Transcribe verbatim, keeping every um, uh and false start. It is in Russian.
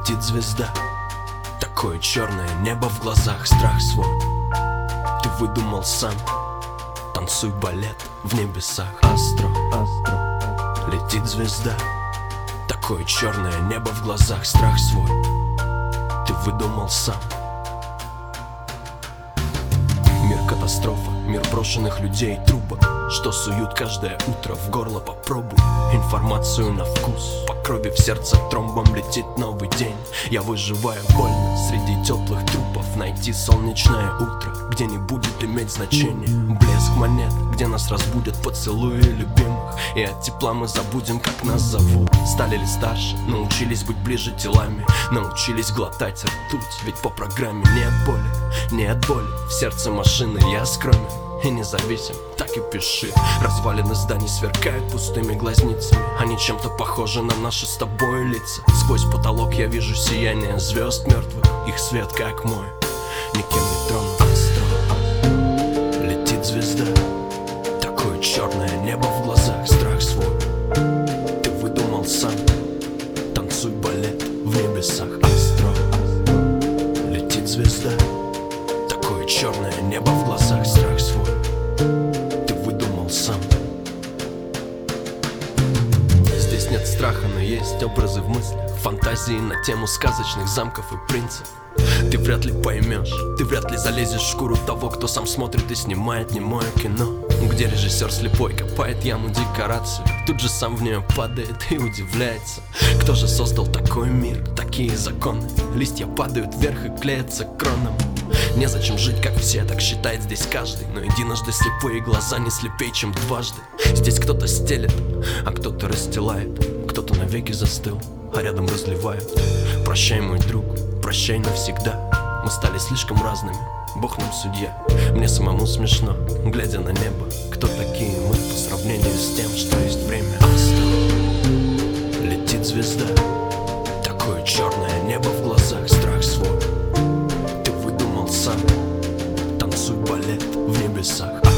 Летит звезда, такое черное небо в глазах, страх свой ты выдумал сам. Танцуй балет в небесах. Астро, астро. Летит звезда, такое черное небо в глазах, страх свой ты выдумал сам. Мир катастрофа, мир брошенных людей, трубок, что суют каждое утро в горло. Попробуй информацию на вкус. По крови в сердце тромбом летит новый день. Я выживаю больно среди теплых трупов. Найти солнечное утро, где не будет иметь значения блеск монет, где нас разбудят поцелуи любимых, и от тепла мы забудем, как нас зовут. Стали ли старше, научились быть ближе телами, научились глотать ртуть. Ведь по программе не от боли, не от боли. В сердце машины я скромен и независим, так и пиши. Развалины зданий сверкают пустыми глазницами. Они чем-то похожи на наши с тобой лица. Сквозь потолок я вижу сияние звезд мертвых. Их свет как мой, никем не тронут. Астро, летит звезда, такое черное небо в глазах, страх свой ты выдумал сам. Танцуй балет в небесах. Астро, летит звезда, такое черное небо в глазах, страх свой ты выдумал сам. Здесь нет страха, но есть образы в мыслях, фантазии на тему сказочных замков и принцев. Ты вряд ли поймешь, ты вряд ли залезешь в шкуру того, кто сам смотрит и снимает немое кино, где режиссер слепой копает яму декорацию, тут же сам в нее падает и удивляется. Кто же создал такой мир, такие законы? Листья падают вверх и клеятся к кронам. Незачем жить, как все, так считает здесь каждый. Но единожды слепые глаза не слепей, чем дважды. Здесь кто-то стелет, а кто-то расстилает. Кто-то навеки застыл, а рядом разливает. Прощай, мой друг, прощай навсегда. Мы стали слишком разными, Бог нам судья. Мне самому смешно, глядя на небо. Кто такие мы по сравнению с тем, что есть время? Астро, летит звезда, такое черное небо в глазах, страх свой ты выдумал сам. Танцуй балет в небесах.